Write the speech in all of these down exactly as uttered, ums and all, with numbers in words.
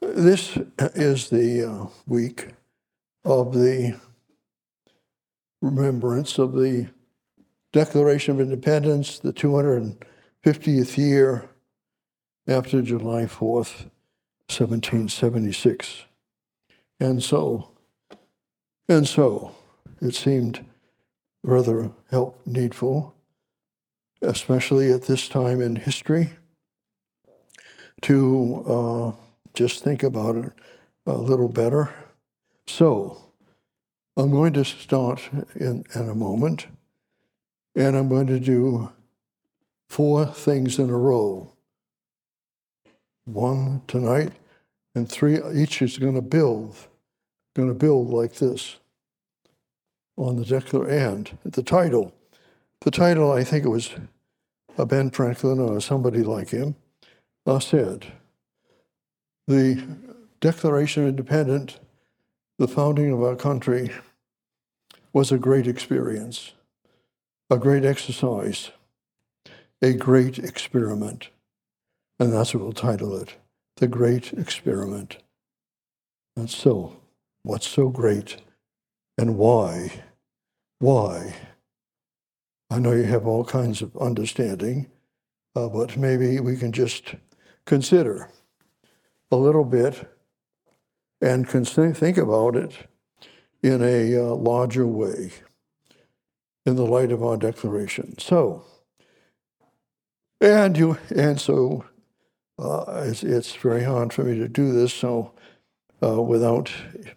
This is the uh, week of the remembrance of the Declaration of Independence, the two hundred fiftieth year after July fourth, seventeen seventy-six. And so, and so, it seemed rather help needful, especially at this time in history, to uh, just think about it a little better. So, I'm going to start in, in a moment, and I'm going to do four things in a row. One tonight, and three, each is going to build, going to build like this on the Declaration. And the title, the title, I think it was uh, Ben Franklin or somebody like him, uh, said, the Declaration of Independence, the founding of our country, was a great experience, a great exercise, a great experiment. And that's what we'll title it, The Great Experiment. And so, what's so great and why? Why? I know you have all kinds of understanding, uh, but maybe we can just consider a little bit and can think about it in a uh, larger way in the light of our declaration. So, and you, and so uh, it's, it's very hard for me to do this. So, uh, without,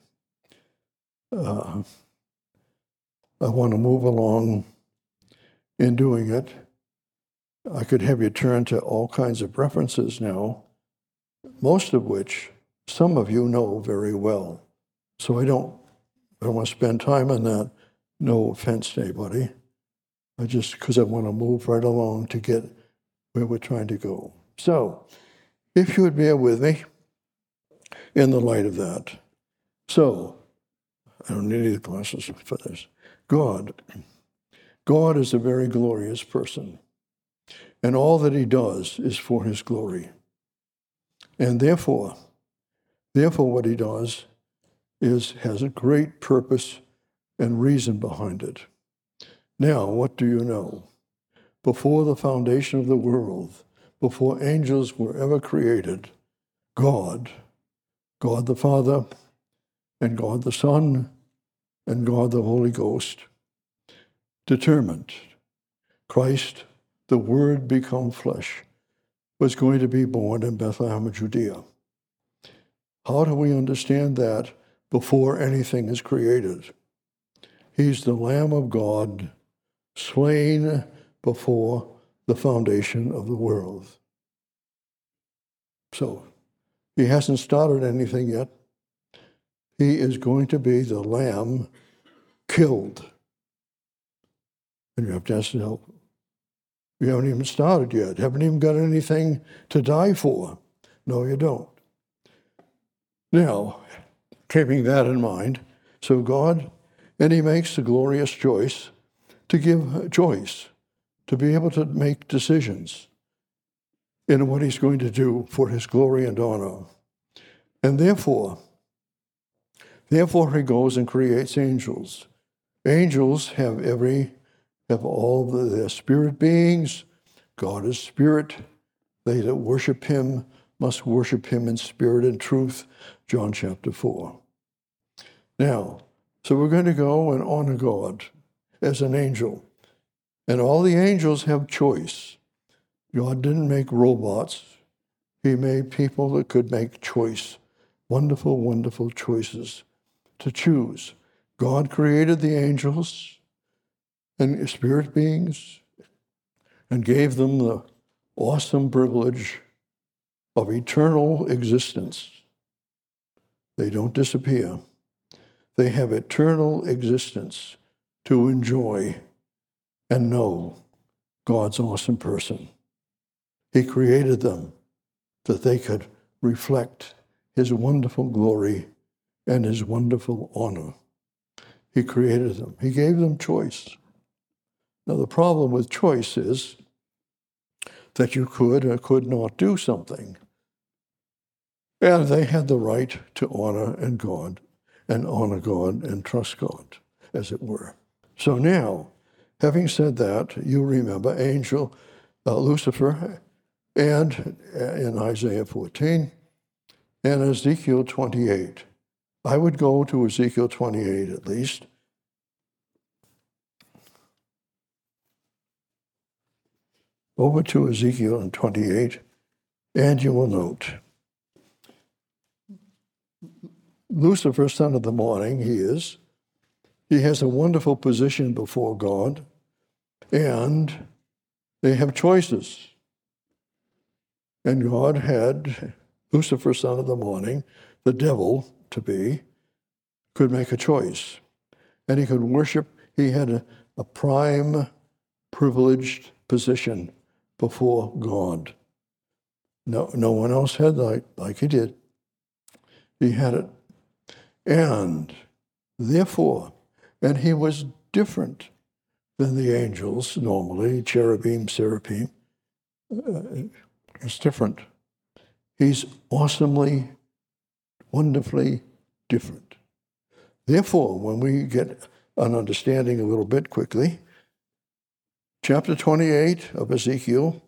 uh, I want to move along in doing it. I could have you turn to all kinds of references now, most of which some of you know very well. So I don't, I don't want to spend time on that. No offense to anybody. I just, because I want to move right along to get where we're trying to go. So, if you would bear with me in the light of that. So, I don't need any glasses for this. God, God is a very glorious person, and all that he does is for his glory. And therefore, therefore what he does is has a great purpose and reason behind it. Now, what do you know? Before the foundation of the world, before angels were ever created, God, God the Father, and God the Son, and God the Holy Ghost, determined Christ, the Word become flesh, was going to be born in Bethlehem of Judea. How do we understand that before anything is created? He's the Lamb of God, slain before the foundation of the world. So, he hasn't started anything yet. He is going to be the Lamb killed. And you have to ask yourself, you haven't even started yet. Haven't even got anything to die for. No, you don't. Now, keeping that in mind, so God, and he makes the glorious choice to give a choice, to be able to make decisions in what he's going to do for his glory and honor. And therefore, therefore he goes and creates angels. Angels have every, have all the, their spirit beings. God is spirit. They that worship him must worship him in spirit and truth, John chapter four. Now, so we're going to go and honor God as an angel. And all the angels have choice. God didn't make robots. He made people that could make choice, wonderful, wonderful choices to choose. God created the angels and spirit beings and gave them the awesome privilege of eternal existence. They don't disappear. They have eternal existence to enjoy and know God's awesome person. He created them that they could reflect his wonderful glory and his wonderful honor. He created them. He gave them choice. Now, the problem with choice is that you could or could not do something. And they had the right to honor and God, and honor God and trust God, as it were. So now, having said that, you remember angel uh, Lucifer, and in Isaiah fourteen, and Ezekiel twenty-eight. I would go to Ezekiel twenty-eight at least. Over to Ezekiel twenty-eight, and you will note, Lucifer, son of the morning, he is. He has a wonderful position before God, and they have choices. And God had Lucifer, son of the morning, the devil to be, could make a choice. And he could worship, he had a, a prime, privileged position before God. No, no one else had that like he did. He had it. And therefore, and he was different than the angels normally, cherubim, seraphim. Uh, it's different. He's awesomely, wonderfully different. Therefore, when we get an understanding a little bit quickly, chapter twenty-eight of Ezekiel,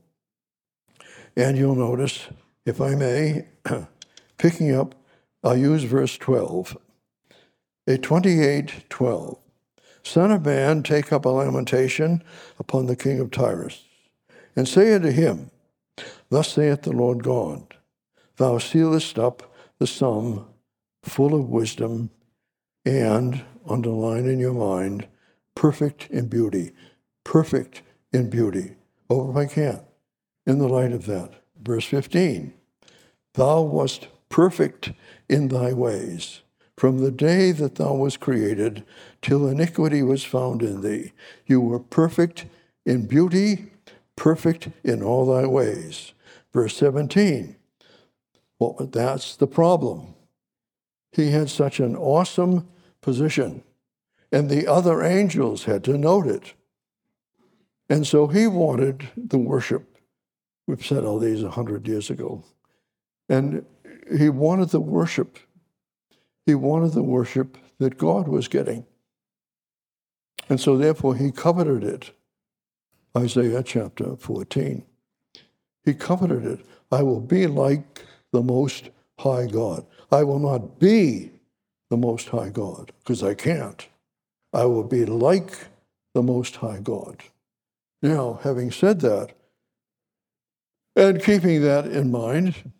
and you'll notice, if I may, picking up, I'll use verse twelve. A twenty-eight twelve. Son of man, take up a lamentation upon the king of Tyrus, and say unto him, Thus saith the Lord God, Thou sealest up the sum full of wisdom, and, underline in your mind, perfect in beauty. Perfect in beauty. Over if I can. In the light of that. Verse fifteen. Thou wast perfect in thy ways, from the day that thou wast created, till iniquity was found in thee. You were perfect in beauty, perfect in all thy ways. Verse seventeen. Well, that's the problem. He had such an awesome position, and the other angels had to note it. And so he wanted the worship. We've said all these a hundred years ago. And he wanted the worship. He wanted the worship that God was getting. And so therefore he coveted it. Isaiah chapter fourteen. He coveted it. I will be like the Most High God. I will not be the Most High God, because I can't. I will be like the Most High God. Now, having said that, and keeping that in mind,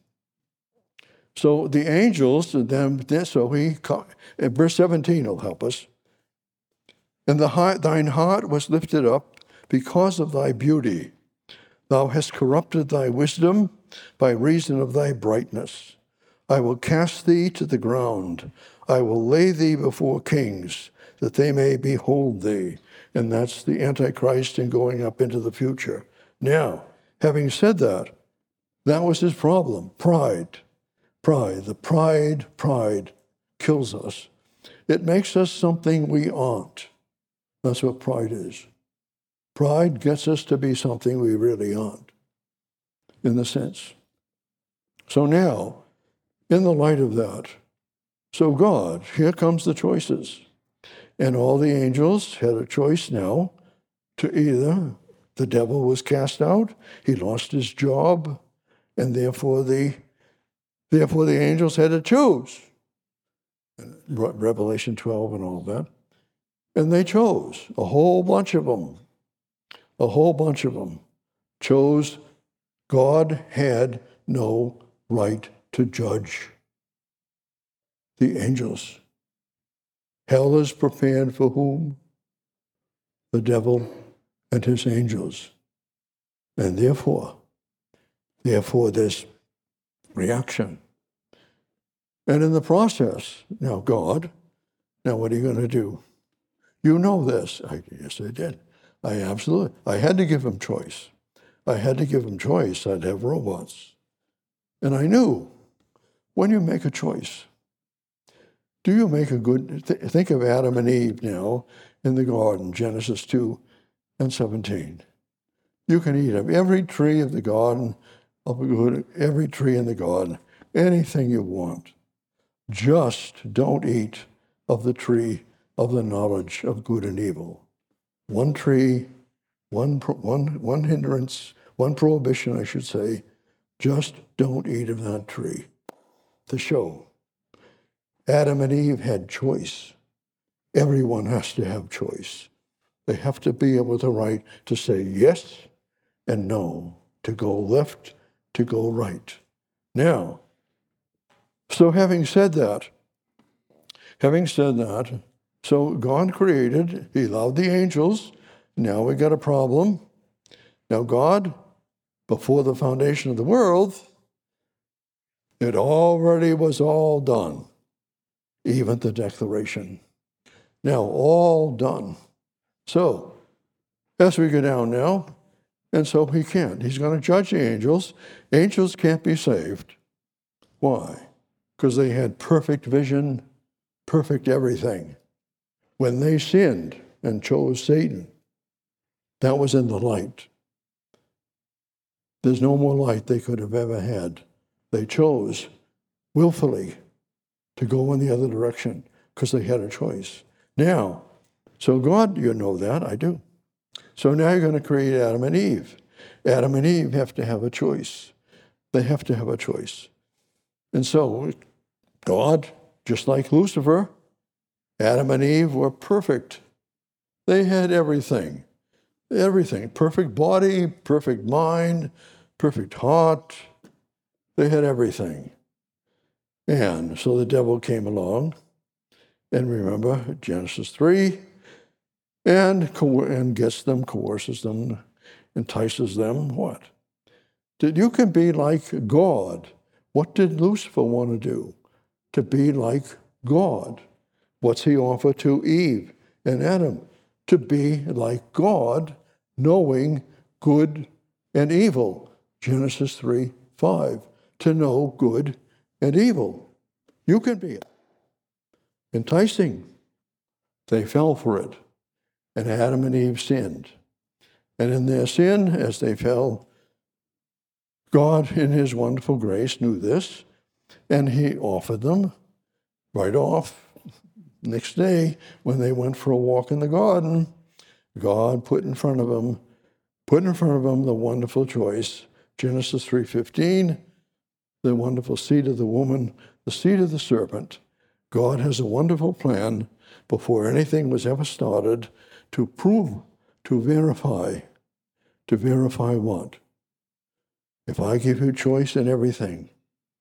so the angels, them, so he, verse seventeen will help us. And the heart, thine heart was lifted up because of thy beauty. Thou hast corrupted thy wisdom by reason of thy brightness. I will cast thee to the ground. I will lay thee before kings, that they may behold thee. And that's the Antichrist and going up into the future. Now, having said that, that was his problem, pride. Pride, the pride, pride kills us. It makes us something we aren't. That's what pride is. Pride gets us to be something we really aren't, in the sense. So now, in the light of that, so God, here comes the choices. And all the angels had a choice now to either the devil was cast out, he lost his job, and therefore the therefore the angels had to choose. Revelation twelve and all that. And they chose, a whole bunch of them. A whole bunch of them chose. God had no right to judge the angels. Hell is prepared for whom? The devil and his angels. And therefore, therefore there's reaction. And in the process, now God, now what are you going to do? You know this. I, yes, I did. I absolutely, I had to give him choice. I had to give him choice. I'd have robots. And I knew, when you make a choice, do you make a good, th- think of Adam and Eve now in the garden, Genesis two and seventeen. You can eat of every tree of the garden, of good, every tree in the garden. anything you want. Just don't eat of the tree of the knowledge of good and evil. One tree, one, one, one hindrance, one prohibition, I should say, just don't eat of that tree. To show Adam and Eve had choice. Everyone has to have choice. They have to be able to right to say yes and no, to go left, to go right. Now, so having said that, having said that, so God created, he allowed the angels. Now we got a problem. Now God, before the foundation of the world, it already was all done, even the declaration. Now, all done. So, as we go down now, and so he can't. He's going to judge the angels. Angels can't be saved. Why? Because they had perfect vision, perfect everything. When they sinned and chose Satan, that was in the light. There's no more light they could have ever had. They chose willfully to go in the other direction because they had a choice. Now, so God, you know that, I do. So now you're going to create Adam and Eve. Adam and Eve have to have a choice. They have to have a choice. And so God, just like Lucifer, Adam and Eve were perfect. They had everything. Everything. Perfect body, perfect mind, perfect heart. They had everything. And so the devil came along, and remember Genesis three, and, co- and gets them, coerces them, entices them, what? That you can be like God. What did Lucifer want to do? To be like God. What's he offer to Eve and Adam? To be like God, knowing good and evil. Genesis three five. To know good and evil. You can be it. Enticing. They fell for it. And Adam and Eve sinned. And in their sin, as they fell, God, in his wonderful grace, knew this, and he offered them right off. Next day, when they went for a walk in the garden, God put in front of them, put in front of them the wonderful choice, Genesis three fifteen, the wonderful seed of the woman, the seed of the serpent. God has a wonderful plan before anything was ever started to prove, to verify. To verify what? If I give you choice in everything,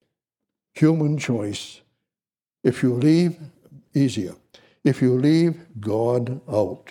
human choice, if you leave, easier, if you leave God out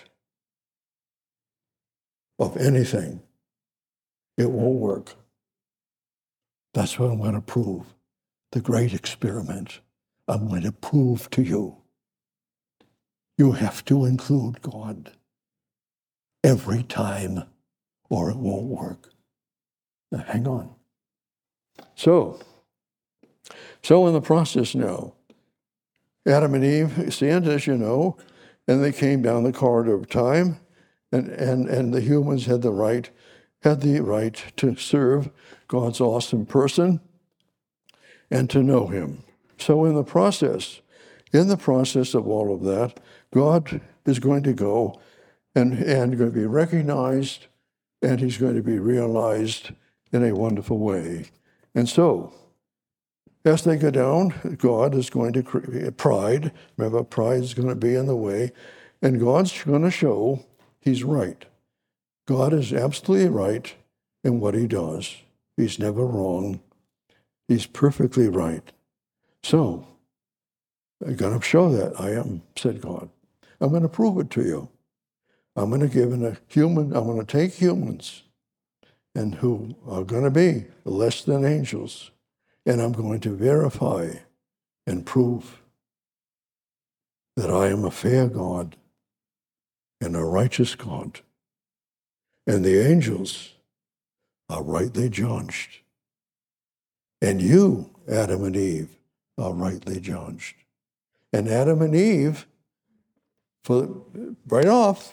of anything, it won't work. That's what I'm going to prove. The great experiment. I'm going to prove to you. You have to include God every time, or it won't work. Now, hang on. So, so in the process now, Adam and Eve sinned, as you know, and they came down the corridor of time, and, and, and the humans had the right, had the right to serve God's awesome person and to know him. So in the process, in the process of all of that, God is going to go and, and going to be recognized, and he's going to be realized in a wonderful way. And so, as they go down, God is going to create pride. Remember, pride is going to be in the way, and God's going to show he's right. God is absolutely right in what he does. He's never wrong. He's perfectly right. So, I'm going to show that I am, said God. I'm going to prove it to you. I'm going to give in a human, I'm going to take humans and who are going to be less than angels, and I'm going to verify and prove that I am a fair God and a righteous God. And the angels are rightly judged. And you, Adam and Eve, are rightly judged. And Adam and Eve, for right off,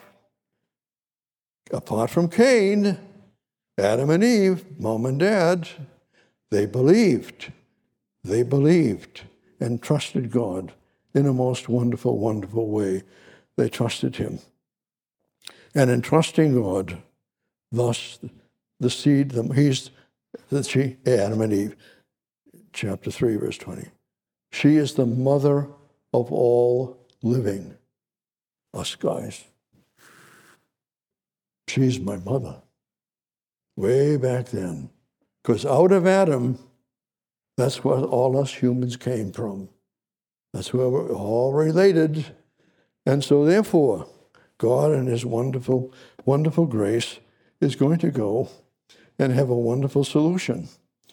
apart from Cain, Adam and Eve, mom and dad, they believed. They believed and trusted God in a most wonderful, wonderful way. They trusted him. And in trusting God, thus the seed, the, he's the she, Adam and Eve, chapter three, verse twenty. She is the mother of all living, us guys. She's my mother. Way back then. Because out of Adam, that's where all us humans came from. That's where we're all related. And so therefore, God in his wonderful, wonderful grace is going to go and have a wonderful solution.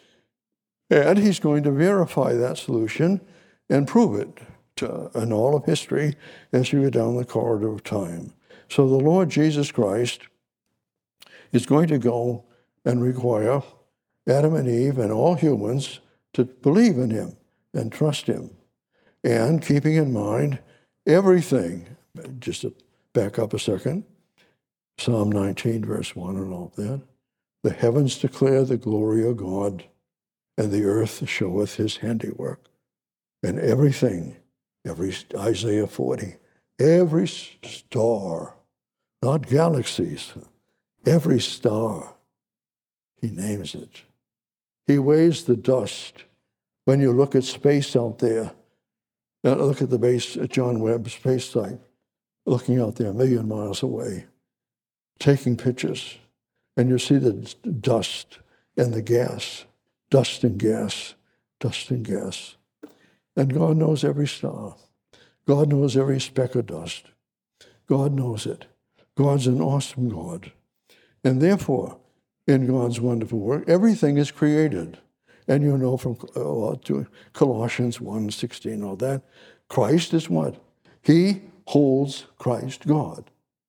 And he's going to verify that solution and prove it to, in all of history as you go down the corridor of time. So the Lord Jesus Christ is going to go and require Adam and Eve and all humans to believe in him and trust him. And keeping in mind everything, just to back up a second, Psalm nineteen, verse one and all that. The heavens declare the glory of God, and the earth showeth his handiwork. And everything, every Isaiah forty, every star, not galaxies, every star, he names it. He weighs the dust. When you look at space out there, now look at the base at John Webb Space Site, looking out there a million miles away, taking pictures, and you see the dust and the gas, dust and gas, dust and gas. And God knows every star. God knows every speck of dust. God knows it. God's an awesome God. And therefore, in God's wonderful work, everything is created. And you know from uh, to Colossians one sixteen, all that, Christ is what? He holds Christ, God.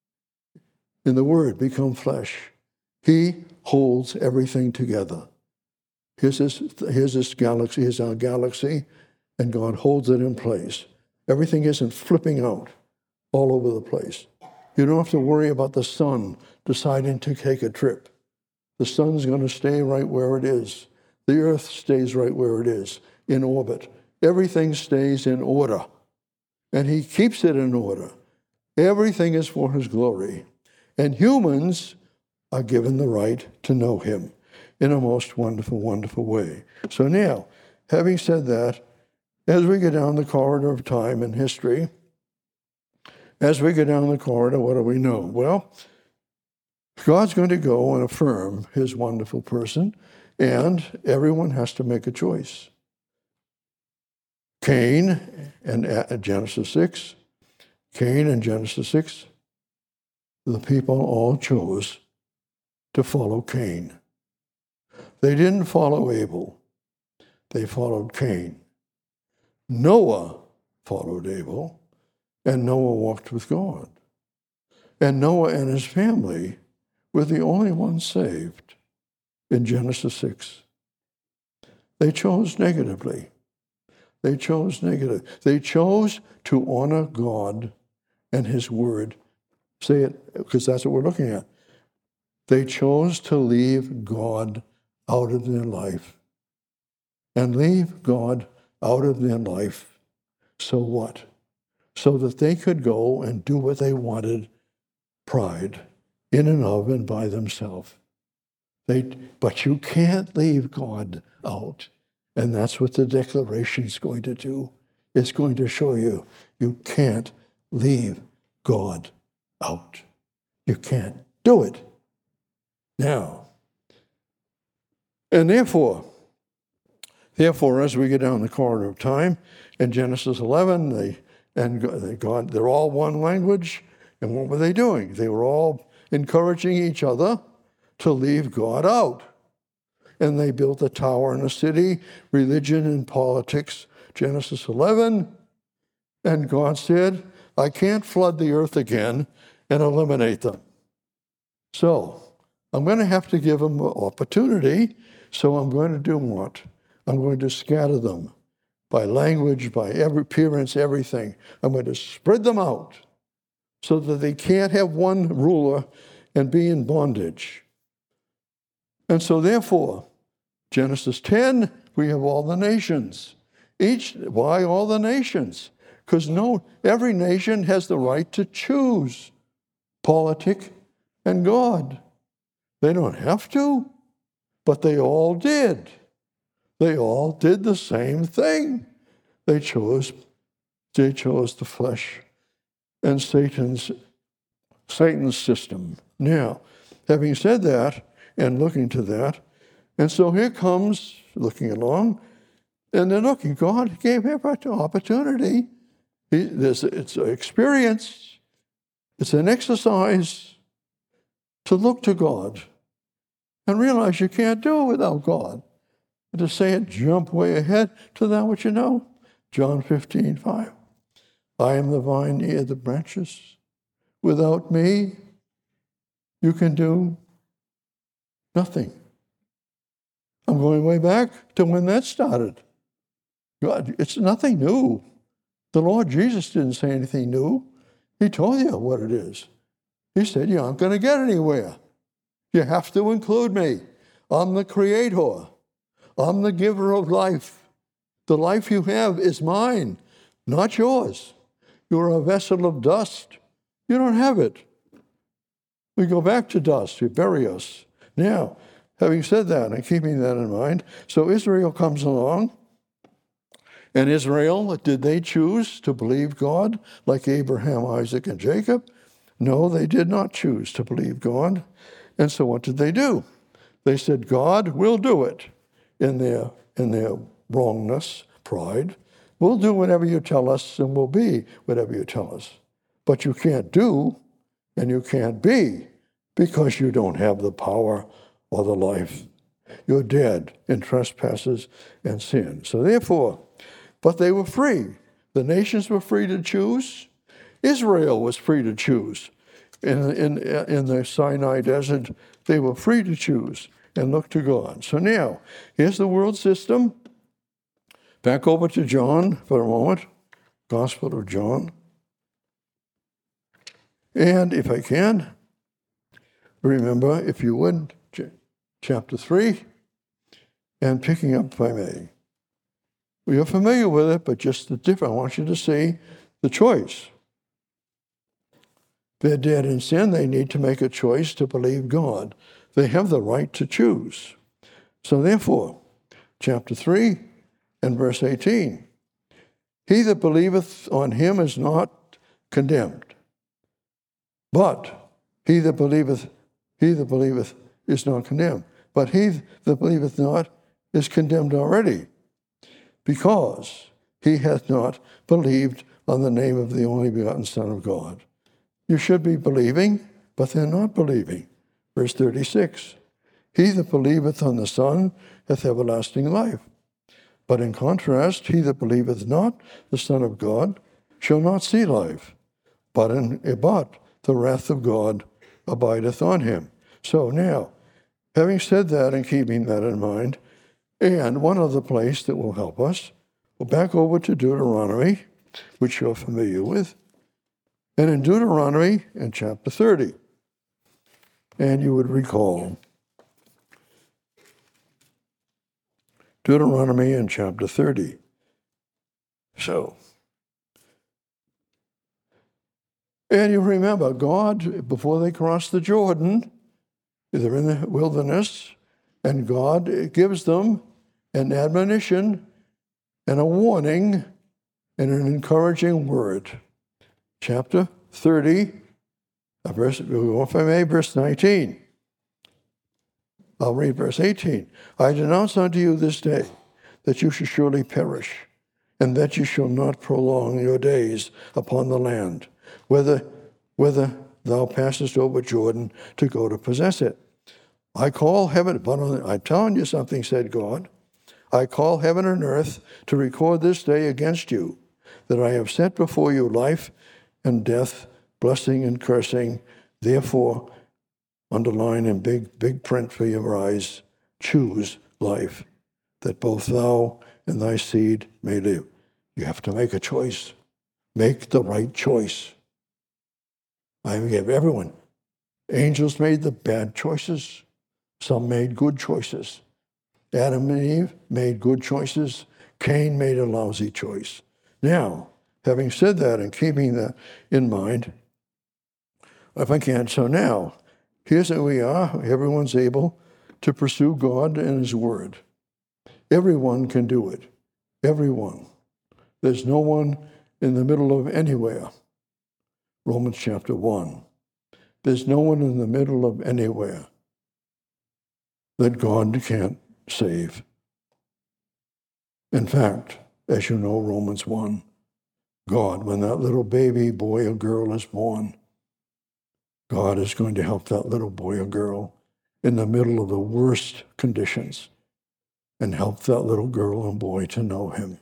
In the Word, become flesh. He holds everything together. Here's this, here's this galaxy, here's our galaxy, and God holds it in place. Everything isn't flipping out all over the place. You don't have to worry about the sun deciding to take a trip. The sun's going to stay right where it is. The earth stays right where it is, in orbit. Everything stays in order. And he keeps it in order. Everything is for his glory. And humans are given the right to know him in a most wonderful, wonderful way. So now, having said that, as we go down the corridor of time and history, as we go down the corridor, what do we know? Well, God's going to go and affirm his wonderful person, and everyone has to make a choice. Cain and Genesis six, Cain and Genesis six, the people all chose to follow Cain. They didn't follow Abel. They followed Cain. Noah followed Abel, and Noah walked with God. And Noah and his family were the only ones saved in Genesis six. They chose negatively. They chose negative. They chose to honor God and his word. Say it, because that's what we're looking at. They chose to leave God out of their life. And leave God out of their life. So what? So that they could go and do what they wanted, pride, in and of and by themselves. They, but you can't leave God out. And that's what the declaration is going to do. It's going to show you, you can't leave God out. You can't do it. Now, and therefore, therefore, as we get down the corridor of time, in Genesis eleven, they and God, they're all one language. And what were they doing? They were all encouraging each other to leave God out. And they built a tower in a city, religion and politics, Genesis eleven. And God said, I can't flood the earth again and eliminate them. So I'm going to have to give them an opportunity. So I'm going to do what? I'm going to scatter them by language, by every appearance, everything. I'm going to spread them out so that they can't have one ruler and be in bondage. And so therefore, Genesis ten, we have all the nations. Each, why all the nations? Because no, every nation has the right to choose politic and God. They don't have to, but they all did. They all did the same thing. They chose, they chose the flesh and Satan's Satan's system. Now, having said that, and looking to that, and so here comes, looking along, and then looking, God gave him an opportunity. He, this, it's an experience. It's an exercise to look to God and realize you can't do it without God. And to say it, jump way ahead to that which you know. John fifteen, five. I am the vine, ye are the branches. Without me, you can do nothing. I'm going way back to when that started. God, it's nothing new. The Lord Jesus didn't say anything new. He told you what it is. He said, you aren't going to get anywhere. You have to include me. I'm the creator. I'm the giver of life. The life you have is mine, not yours. You're a vessel of dust. You don't have it. We go back to dust. You bury us. Now, having said that and keeping that in mind, so Israel comes along. And Israel, did they choose to believe God like Abraham, Isaac, and Jacob? No, they did not choose to believe God. And so what did they do? They said, God will do it in their, in their wrongness, pride. We'll do whatever you tell us and we'll be whatever you tell us. But you can't do and you can't be because you don't have the power or the life. You're dead in trespasses and sin. So therefore, but they were free. The nations were free to choose. Israel was free to choose. In, in, in the Sinai desert, they were free to choose and look to God. So now, here's the world system. Back over to John for a moment, Gospel of John. And if I can, remember, if you would, ch- chapter three, and picking up, if I may. We are familiar with it, but just the difference. I want you to see the choice. They're dead in sin. They need to make a choice to believe God. They have the right to choose. So therefore, chapter three and verse eighteen, he that believeth on him is not condemned. But he that believeth, he that believeth is not condemned. But he that believeth not is condemned already, because he hath not believed on the name of the only begotten Son of God. You should be believing, but they're not believing. Verse thirty-six, he that believeth on the Son hath everlasting life. But in contrast, he that believeth not the Son of God shall not see life, but, in, but the wrath of God abideth on him. So now, having said that and keeping that in mind, and one other place that will help us, we'll back over to Deuteronomy, which you're familiar with. And in Deuteronomy, in chapter thirty, and you would recall, Deuteronomy in chapter thirty. So, and you remember, God, before they crossed the Jordan, they're in the wilderness, and God gives them an admonition and a warning and an encouraging word. Chapter thirty, verse, if I may, verse nineteen. I'll read verse eighteen. I denounce unto you this day that you shall surely perish, and that you shall not prolong your days upon the land, whether, whether thou passest over Jordan to go to possess it. I call heaven, but I'm telling you something, said God. I call heaven and earth to record this day against you, that I have set before you life and death, blessing and cursing. Therefore, underline in big, big print for your eyes, choose life, that both thou and thy seed may live. You have to make a choice. Make the right choice. I give everyone. Angels made the bad choices. Some made good choices. Adam and Eve made good choices. Cain made a lousy choice. Now, having said that and keeping that in mind, if I can, so now, here's who we are. Everyone's able to pursue God and His Word. Everyone can do it. Everyone. There's no one in the middle of anywhere. Romans chapter one. There's no one in the middle of anywhere that God can't save. In fact, as you know, Romans one, God, when that little baby boy or girl is born, God is going to help that little boy or girl in the middle of the worst conditions and help that little girl and boy to know Him.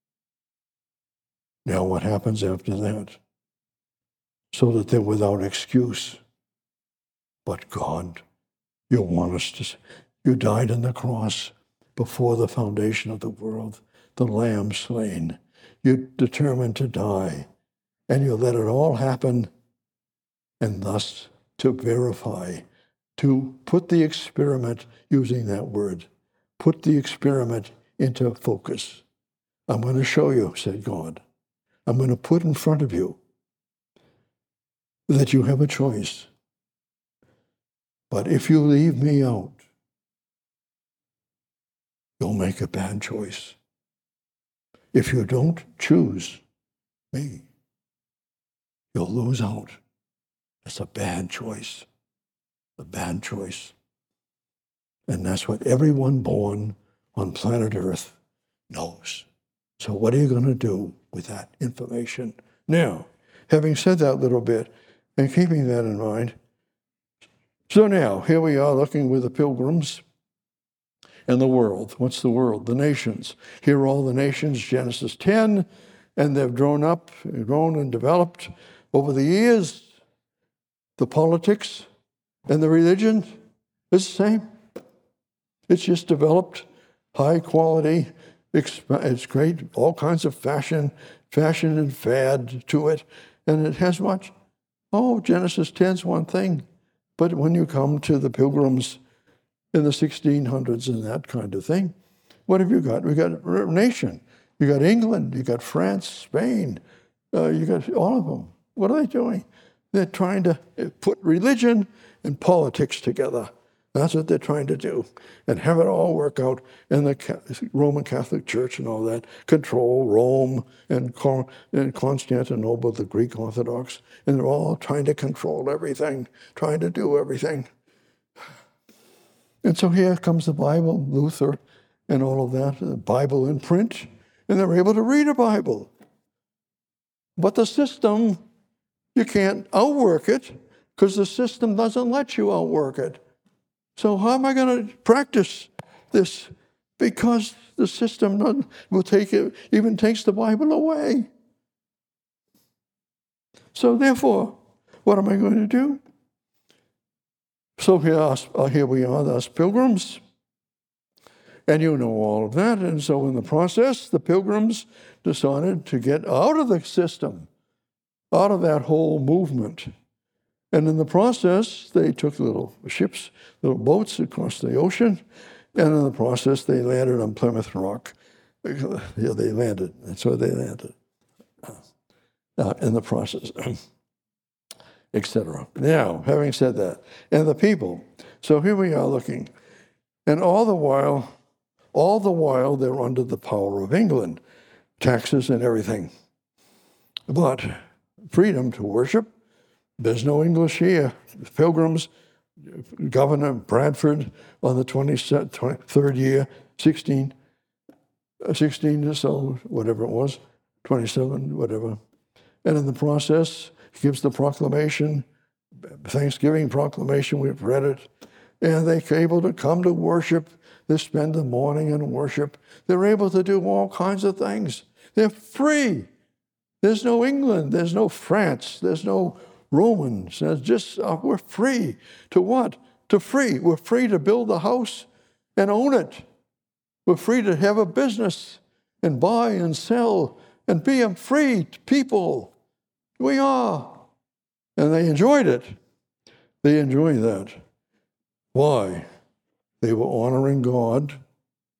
Now what happens after that? So that they're without excuse. But God, you want us to, you died on the cross before the foundation of the world, the Lamb slain. You determined to die, and you let it all happen, and thus to verify, to put the experiment, using that word, put the experiment into focus. I'm going to show you, said God. I'm going to put in front of you that you have a choice. But if you leave me out, you'll make a bad choice. If you don't choose me, you'll lose out. It's a bad choice. A bad choice. And that's what everyone born on planet Earth knows. So what are you going to do with that information? Now, having said that little bit, and keeping that in mind, so now, here we are looking with the pilgrims and the world. What's the world? The nations. Here are all the nations, Genesis ten, and they've grown up, grown and developed over the years. The politics and the religion is the same. It's just developed, high quality, it's great, all kinds of fashion, fashion and fad to it. And it has what? Oh, Genesis ten's one thing. But when you come to the pilgrims in the sixteen hundreds and that kind of thing, what have you got? We got a nation. You got England, you got France, Spain, uh, you got all of them. What are they doing? They're trying to put religion and politics together. That's what they're trying to do, and have it all work out. And the Roman Catholic Church and all that control Rome and Constantinople, the Greek Orthodox, and they're all trying to control everything, trying to do everything. And so here comes the Bible, Luther, and all of that, the Bible in print, and they're able to read a Bible. But the system, you can't outwork it because the system doesn't let you outwork it. So how am I going to practice this? Because the system will take it, even takes the Bible away. So therefore, what am I going to do? So here, uh, here we are, us pilgrims, and you know all of that. And so in the process, the pilgrims decided to get out of the system, out of that whole movement. And in the process, they took little ships, little boats across the ocean, and in the process, they landed on Plymouth Rock. Yeah, they landed. That's where they landed. Uh, in the process, et cetera. Now, having said that, and the people. So here we are looking, and all the while, all the while, they're under the power of England, taxes and everything. But freedom to worship. There's no English here. Pilgrims, Governor Bradford on the twenty-third year, sixteen, sixteen or so, whatever it was, twenty-seven, whatever. And in the process, he gives the proclamation, Thanksgiving proclamation, we've read it, and they're able to come to worship. They spend the morning in worship. They're able to do all kinds of things. They're free. There's no England. There's no France. There's no Romans. It's just, uh, we're free to what? To free. We're free to build a house and own it. We're free to have a business and buy and sell and be a free people. We are. And they enjoyed it. They enjoyed that. Why? They were honoring God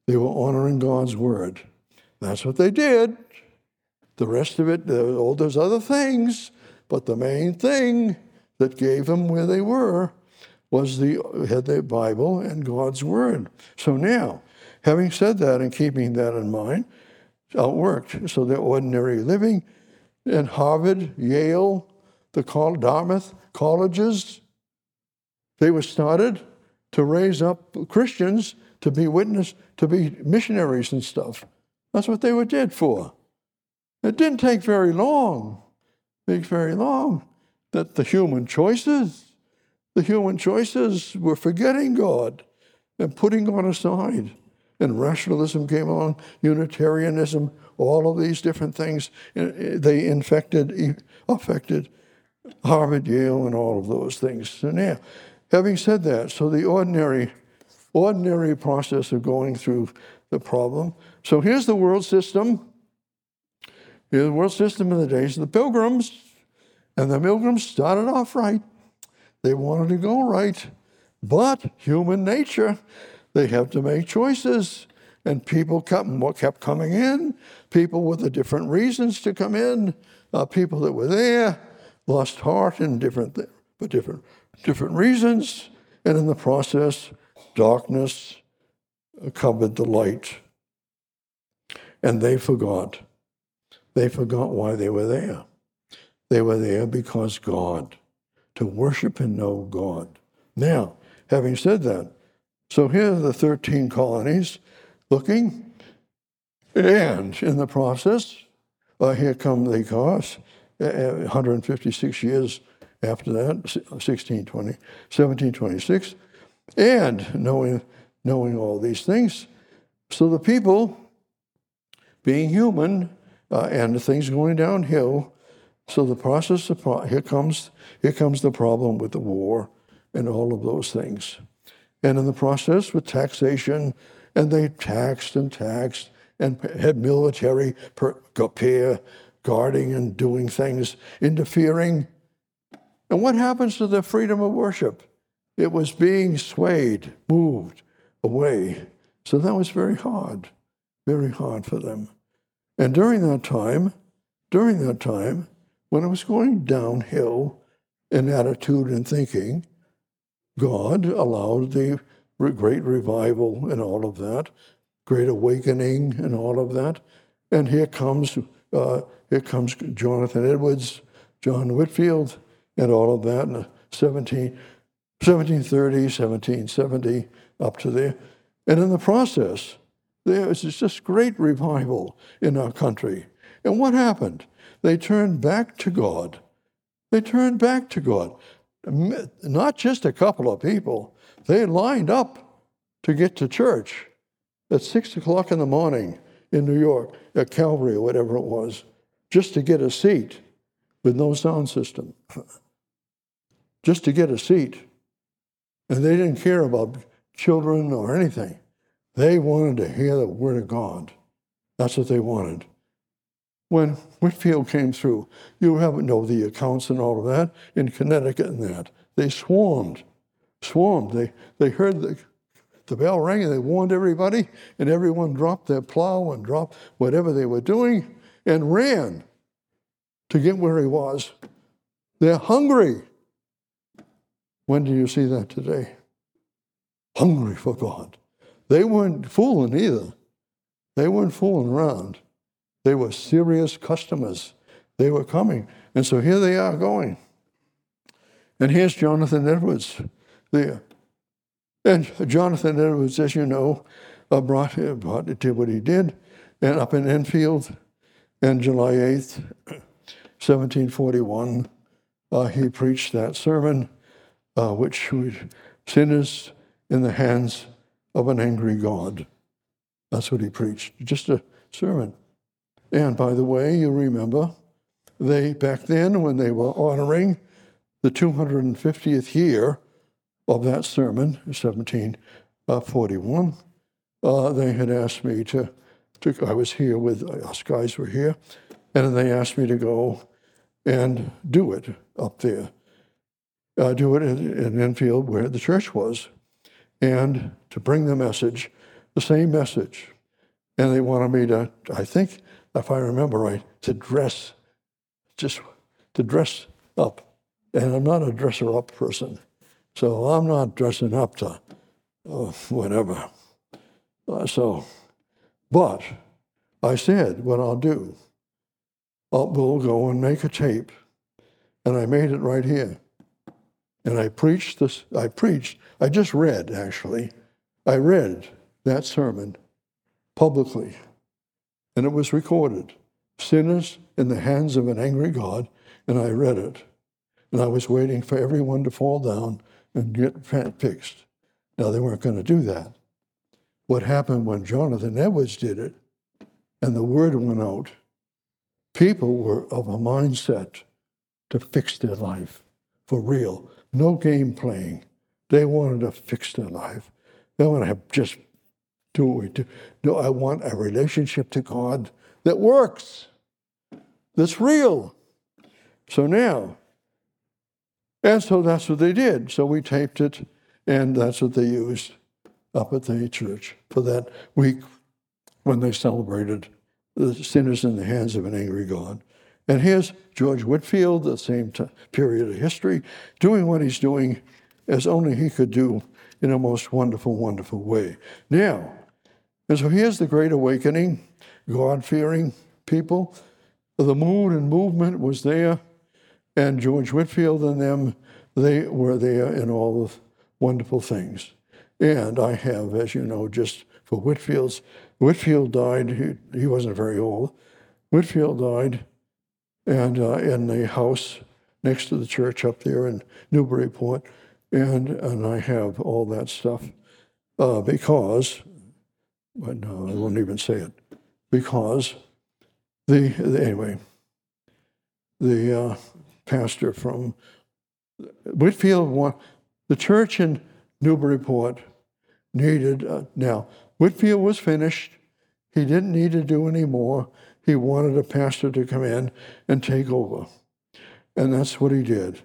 They were honoring God's word. That's what they did. The rest of it, all those other things, but the main thing that gave them where they were was the had the Bible and God's word. So now, having said that and keeping that in mind, it worked. So the ordinary living in Harvard, Yale, the Dartmouth colleges, they were started to raise up Christians to be witness, to be missionaries and stuff. That's what they were did for. It didn't take very long, take very long, that the human choices, the human choices were forgetting God and putting God aside. And rationalism came along, Unitarianism, all of these different things, they infected, affected Harvard, Yale, and all of those things. So now, having said that, so the ordinary, ordinary process of going through the problem. So here's the world system. Here's the world system in the days of the Pilgrims. And the Pilgrims started off right. They wanted to go right. But human nature, they have to make choices. And people kept, kept coming in, people with the different reasons to come in, uh, people that were there, lost heart in different, but different, different reasons. And in the process, darkness covered the light. And they forgot. They forgot why they were there. They were there because God, to worship and know God. Now, having said that, so here are the thirteen colonies looking, and in the process, uh, here come the cars, uh, one hundred fifty-six years after that, sixteen twenty, seventeen twenty-six, and knowing, knowing all these things. So the people, being human, uh, and the things going downhill, so the process, of pro- here comes here comes the problem with the war and all of those things. And in the process with taxation, and they taxed and taxed and had military per, pair guarding and doing things, interfering. And what happens to their freedom of worship? It was being swayed, moved away. So that was very hard, very hard for them. And during that time, during that time, when it was going downhill in attitude and thinking, God allowed the great revival and all of that, great awakening and all of that. And here comes uh, here comes Jonathan Edwards, John Whitfield, and all of that in the seventeen, seventeen thirty, seventeen seventy, up to there. And in the process, there was just great revival in our country. And what happened? They turned back to God. They turned back to God. Not just a couple of people. They lined up to get to church at six o'clock in the morning in New York, at Calvary or whatever it was, just to get a seat with no sound system. Just to get a seat. And they didn't care about children or anything. They wanted to hear the Word of God. That's what they wanted. When Whitfield came through, you haven't know the accounts and all of that, in Connecticut and that. They swarmed, swarmed. They they heard the, the bell ring and they warned everybody, and everyone dropped their plow and dropped whatever they were doing and ran to get where he was. They're hungry. When do you see that today? Hungry for God. They weren't fooling either. They weren't fooling around. They were serious customers. They were coming. And so here they are going. And here's Jonathan Edwards there. And Jonathan Edwards, as you know, uh, brought, brought, did what he did. And up in Enfield, on July eighth, seventeen forty-one, uh, he preached that sermon, uh, which was sinners in the hands of an angry God. That's what he preached. Just a sermon. And by the way, you remember, they back then when they were honoring the two hundred fiftieth year of that sermon, seventeen forty-one, uh, they had asked me to, to, I was here with, us guys were here, and they asked me to go and do it up there, uh, do it in, in Enfield where the church was, and to bring the message the same message. And they wanted me to, I think, if I remember right, to dress, just to dress up. And I'm not a dresser-up person. So I'm not dressing up to uh, whatever. Uh, so, but I said, what I'll do, I'll, we'll go and make a tape. And I made it right here. And I preached this, I preached, I just read, actually. I read that sermon publicly. And it was recorded. Sinners in the hands of an angry God. And I read it. And I was waiting for everyone to fall down and get fixed. Now, they weren't going to do that. What happened when Jonathan Edwards did it, and the word went out, people were of a mindset to fix their life for real. No game playing. They wanted to fix their life. They want to have just do what we do. No, I want a relationship to God that works, that's real. So now, and so that's what they did. So we taped it, and that's what they used up at the church for that week when they celebrated the sinners in the hands of an angry God. And here's George Whitefield, the same t- period of history, doing what he's doing as only he could do in a most wonderful, wonderful way. Now, and so here's the Great Awakening, God-fearing people. The mood and movement was there, and George Whitefield and them, they were there in all the wonderful things. And I have, as you know, just for Whitefield's, Whitefield died, he, he wasn't very old. Whitefield died and uh, in the house next to the church up there in Newburyport, and and I have all that stuff uh, because, but no, I won't even say it, because the, the anyway, the uh, pastor from Whitefield, the church in Newburyport needed, uh, now, Whitefield was finished. He didn't need to do any more. He wanted a pastor to come in and take over. And that's what he did.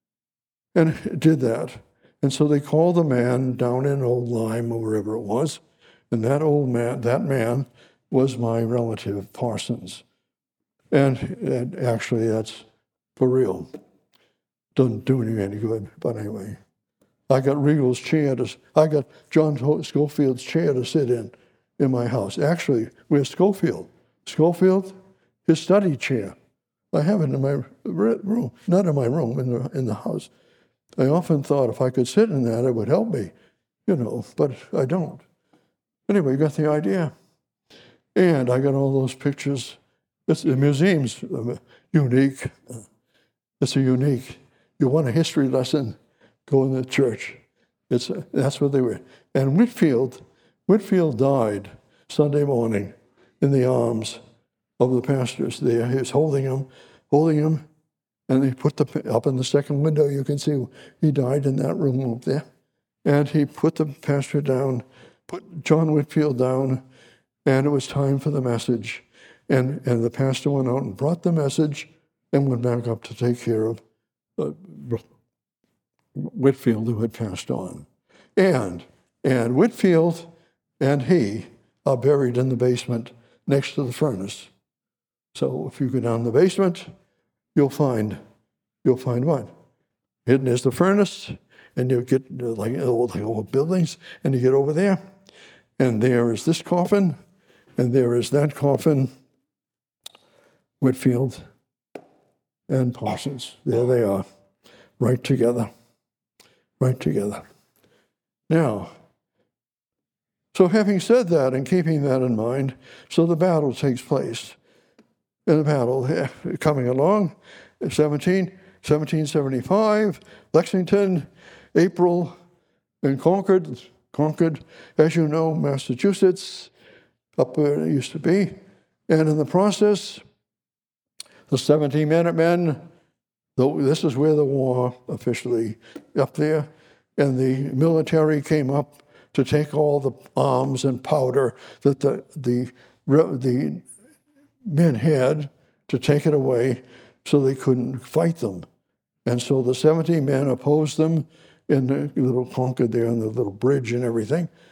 And did that. And so they called the man down in Old Lyme or wherever it was. And that old man, that man was my relative, Parsons. And, and actually, that's for real. Doesn't do him any good, but anyway. I got Regal's chair to, I got John Schofield's chair to sit in, in my house. Actually, where's Schofield? Schofield, his study chair. I have it in my room, not in my room, in the in the house. I often thought if I could sit in that, it would help me, you know, but I don't. Anyway, you got the idea. And I got all those pictures. It's, the museum's unique. It's a unique. You want a history lesson, go in the church. It's that's what they were. And Whitefield, Whitefield died Sunday morning in the arms of the pastors there. He was holding him, holding him, and they put the, up in the second window, you can see he died in that room up there. And he put the pastor down, put John Whitefield down, and it was time for the message. And, and the pastor went out and brought the message and went back up to take care of uh, Whitefield, who had passed on. And, and Whitefield and he are buried in the basement next to the furnace. So if you go down the basement, you'll find, you'll find what? Hidden is the furnace, and you get like old, like old buildings, and you get over there, and there is this coffin, and there is that coffin, Whitefield and Parsons. There they are, right together, right together. Now, so having said that and keeping that in mind, so the battle takes place. In the battle, coming along, seventeen, seventeen seventy-five, Lexington, April, and Concord, Concord, as you know, Massachusetts, up where it used to be. And in the process, the seventeen Minutemen, this is where the war officially up there, and the military came up to take all the arms and powder that the the the men had to take it away so they couldn't fight them. And so the seventeen men opposed them in the little Concord there, and the little bridge and everything.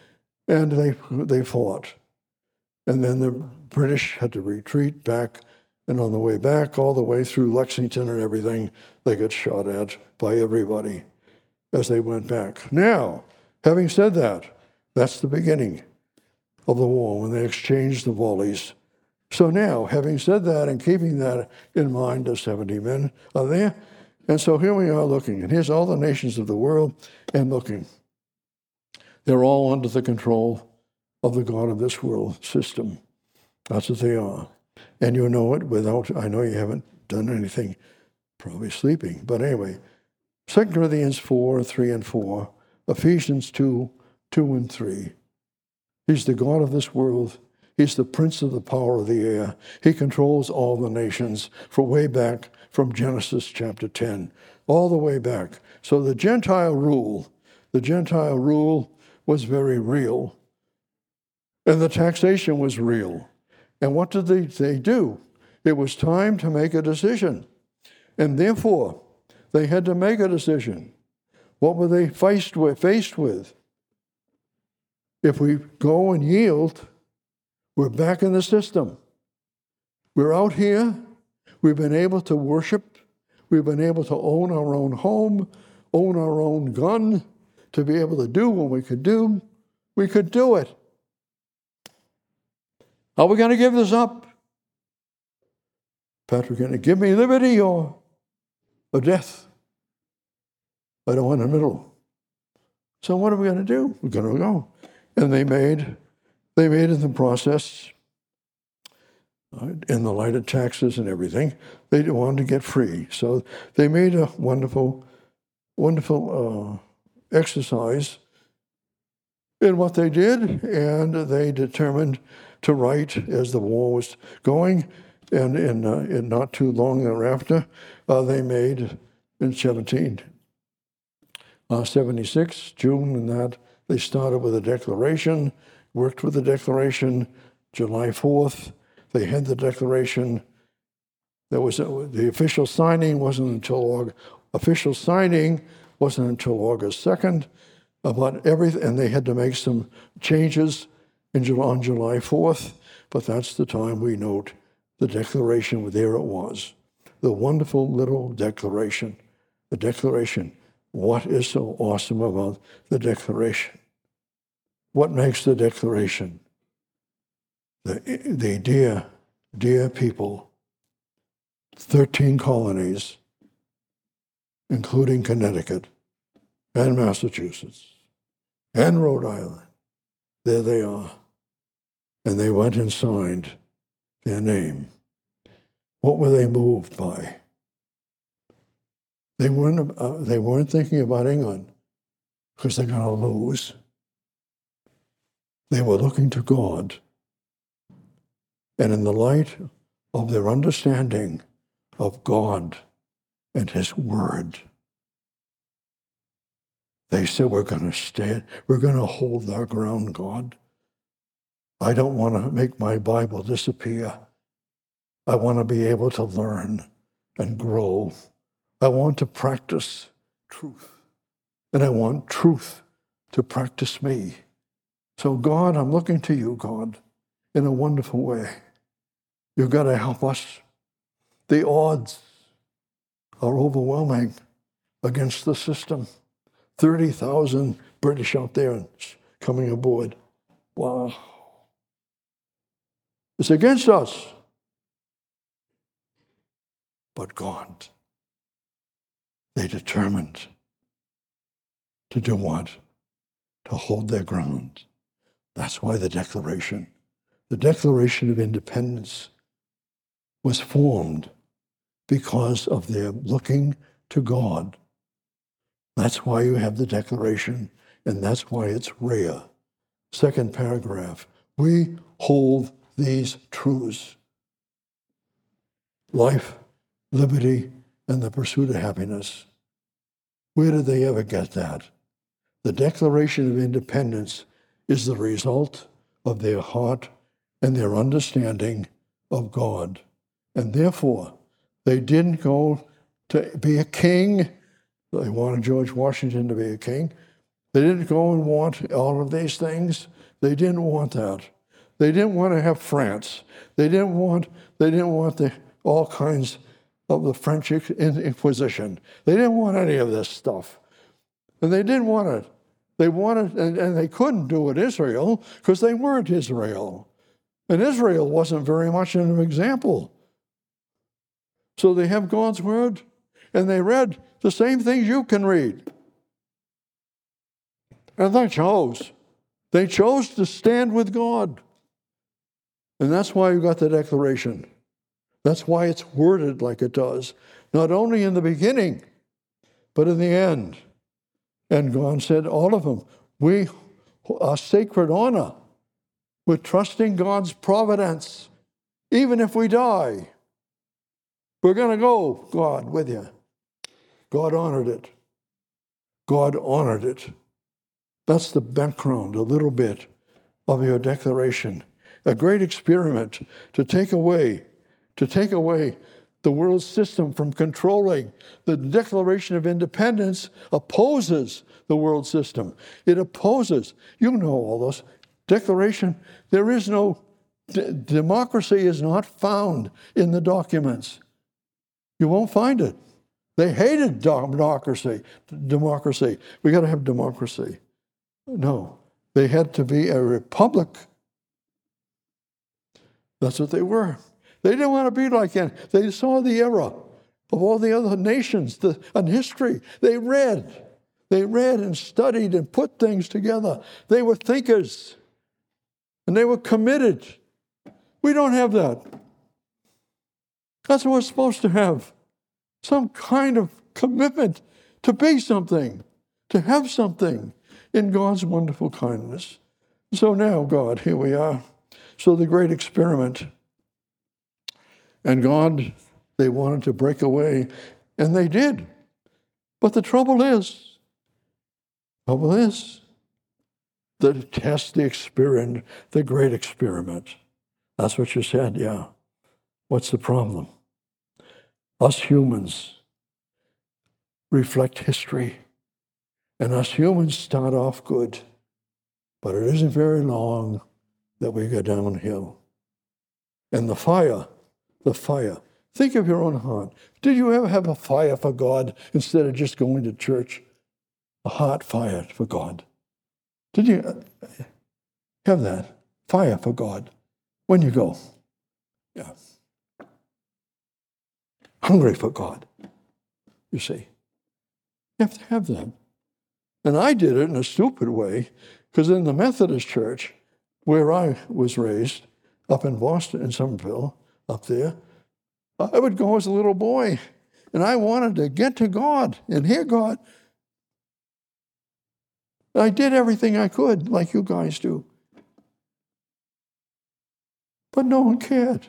and they they fought. And then the British had to retreat back, and on the way back, all the way through Lexington and everything, they got shot at by everybody as they went back. Now, having said that, that's the beginning of the war, when they exchanged the volleys. So now, having said that and keeping that in mind, the seventy men are there. And so here we are looking, and here's all the nations of the world and looking. They're all under the control of the God of this world system. That's what they are. And you know it without, I know you haven't done anything, probably sleeping. But anyway, Second Corinthians four, three and four, Ephesians two, two and three. He's the God of this world. He's the prince of the power of the air. He controls all the nations from way back from Genesis chapter ten, all the way back. So the Gentile rule, the Gentile rule was very real. And the taxation was real. And what did they, they do? It was time to make a decision. And therefore, they had to make a decision. What were they faced with? Faced with? If we go and yield, we're back in the system. We're out here. We've been able to worship. We've been able to own our own home, own our own gun, to be able to do what we could do. We could do it. Are we going to give this up? Patrick, going to give me liberty or, or death? I don't want in the middle. So what are we going to do? We're going to go. And they made, they made in the process, uh, in the light of taxes and everything, they wanted to get free. So they made a wonderful, wonderful uh, exercise in what they did, and they determined to write as the war was going, and in, uh, in not too long thereafter, uh, they made in seventeen seventy-six, June, and that they started with a declaration, worked with the declaration. July fourth, they had the declaration. There was a, the official signing wasn't until August, official signing wasn't until August second. About everything, and they had to make some changes in July, on July fourth, but that's the time we note the declaration. There it was, the wonderful little declaration. The declaration. What is so awesome about the declaration? What makes the declaration? The, the dear, dear people, thirteen colonies, including Connecticut, and Massachusetts, and Rhode Island. There they are. And they went and signed their name. What were they moved by? They weren't, uh, they weren't thinking about England because they're going to lose. They were looking to God. And in the light of their understanding of God and His Word, they said, we're going to stand, we're going to hold our ground, God. I don't want to make my Bible disappear. I want to be able to learn and grow. I want to practice truth. And I want truth to practice me. So God, I'm looking to you, God, in a wonderful way. You've got to help us. The odds are overwhelming against the system. thirty thousand British out there coming aboard. Wow. It's against us. But God, they determined to do what? To hold their ground. That's why the Declaration, the Declaration of Independence was formed because of their looking to God. That's why you have the Declaration, and that's why it's rare. Second paragraph, we hold these truths: life, liberty, and the pursuit of happiness. Where did they ever get that? The Declaration of Independence is the result of their heart and their understanding of God. And therefore, they didn't go to be a king. They wanted George Washington to be a king. They didn't go and want all of these things. They didn't want that. They didn't want to have France. They didn't want, they didn't want the, all kinds of the French Inquisition. They didn't want any of this stuff. And they didn't want it. They wanted, and, and they couldn't do it Israel because they weren't Israel. And Israel wasn't very much an example. So they have God's word, and they read the same things you can read. And they chose. They chose to stand with God. And that's why you got the declaration. That's why it's worded like it does. Not only in the beginning, but in the end. And God said, all of them, we are sacred honor. We're trusting God's providence. Even if we die, we're going to go, God, with you. God honored it. God honored it. That's the background, a little bit, of your declaration. A great experiment to take away, to take away the world system from controlling. The Declaration of Independence opposes the world system. It opposes, you know all those. Declaration, there is no, d- democracy is not found in the documents. You won't find it. They hated democracy. Democracy. We got to have democracy. No, they had to be a republic. That's what they were. They didn't want to be like any. They saw the era of all the other nations the, and history. They read. They read and studied and put things together. They were thinkers. And they were committed. We don't have that. That's what we're supposed to have. Some kind of commitment to be something, to have something in God's wonderful kindness. So now, God, here we are. So the great experiment. And God, they wanted to break away, and they did. But the trouble is, trouble is, the test, the experiment, the great experiment. That's what you said, yeah. What's the problem? Us humans reflect history, and us humans start off good, but it isn't very long that we go downhill. And the fire, the fire. Think of your own heart. Did you ever have a fire for God instead of just going to church? A heart fire for God. Did you have that? Fire for God. When you go. Yeah. Hungry for God. You see. You have to have that. And I did it in a stupid way, because in the Methodist church, where I was raised, up in Boston, in Somerville, up there, I would go as a little boy, and I wanted to get to God and hear God. I did everything I could, like you guys do. But no one cared.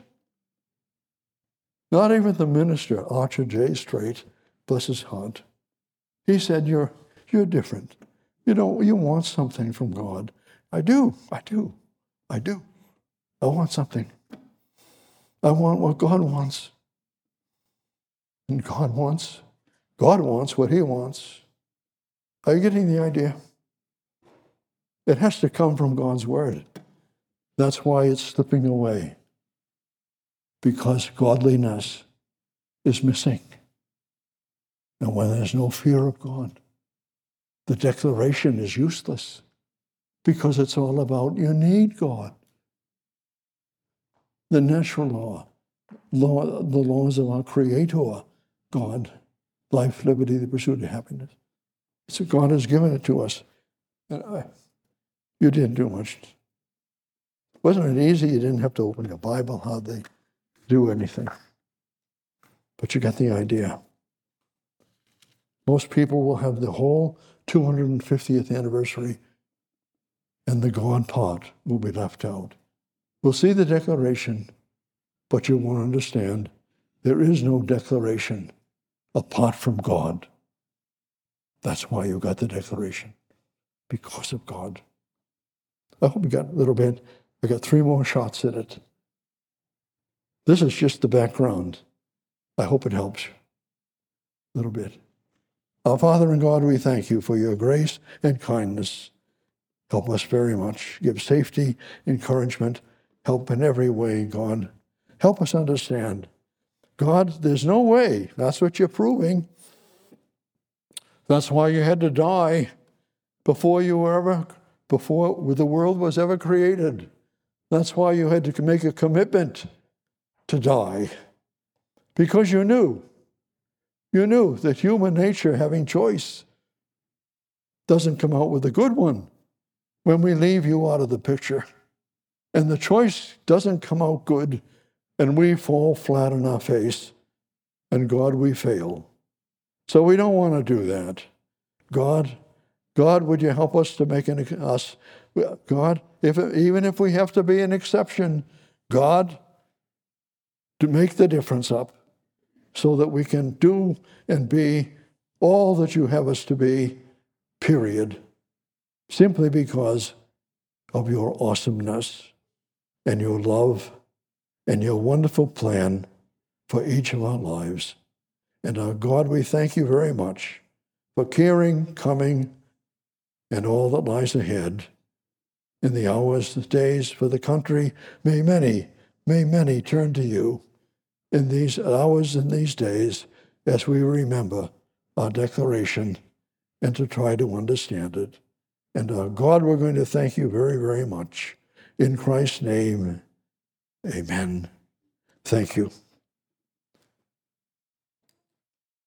Not even the minister, Archer J. Strait, bless his heart. He said, you're, you're different. You know, you want something from God. I do, I do, I do. I want something. I want what God wants. And God wants, God wants what he wants. Are you getting the idea? It has to come from God's word. That's why it's slipping away. Because godliness is missing. And when there's no fear of God, the declaration is useless. Because it's all about you need God. The natural law, law, the laws of our Creator, God, life, liberty, the pursuit of happiness. So God has given it to us. And I, you didn't do much. Wasn't it easy? You didn't have to open your Bible, how'd they do anything. But you got the idea. Most people will have the whole two hundred fiftieth anniversary, and the God part will be left out. We'll see the declaration, but you won't understand there is no declaration apart from God. That's why you got the declaration, because of God. I hope you got a little bit. I got three more shots at it. This is just the background. I hope it helps you a little bit. Our Father and God, we thank you for your grace and kindness. Help us very much. Give safety, encouragement, help in every way, God. Help us understand. God, there's no way. That's what you're proving. That's why you had to die before you were ever, before the world was ever created. That's why you had to make a commitment to die. Because you knew, you knew that human nature, having choice, doesn't come out with a good one when we leave you out of the picture. And the choice doesn't come out good, and we fall flat on our face, and God, we fail. So we don't want to do that. God, God, would you help us to make an, us, God, if even if we have to be an exception, God, to make the difference up so that we can do and be all that you have us to be, period, simply because of your awesomeness and your love and your wonderful plan for each of our lives. And our God, we thank you very much for caring, coming, and all that lies ahead in the hours, the days for the country. May many, may many turn to you in these hours and these days as we remember our declaration and to try to understand it. And uh, God, we're going to thank you very, very much. In Christ's name, amen. Thank you.